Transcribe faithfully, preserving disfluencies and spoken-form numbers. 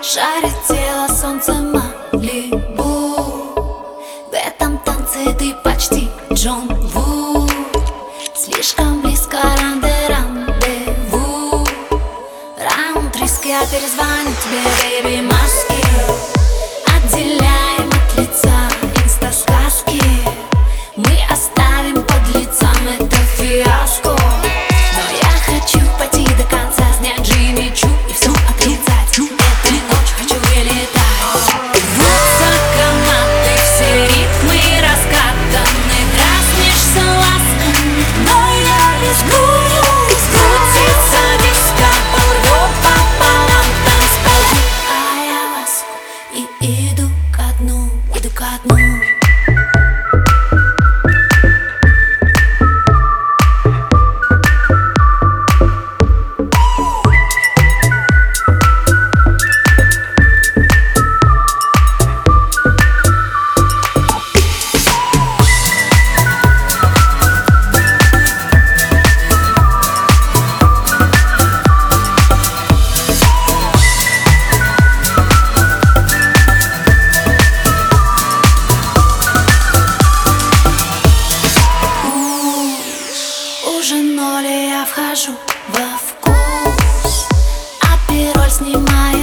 Жарит тело солнце Малибу. В этом танце ты почти Джон Ву. Слишком близко ранде-рандеву. Раунд риски, я перезвоню тебе, бэйби, маски отделяем от лица инста-сказки. Мы оставим под лицом это фиаско. Но я хочу пойти до конца, снять Джимми Чу и все отрезать. Этой ночью хочу вылетать. Высокоматы, все ритмы раскатаны, дразнишься ласками, но я рискую. Скрутится диско, порвет пополам танцпол. А я вас и иду ко дну, иду ко дну. Уже ноль, и я вхожу во вкус. Апероль снимаю.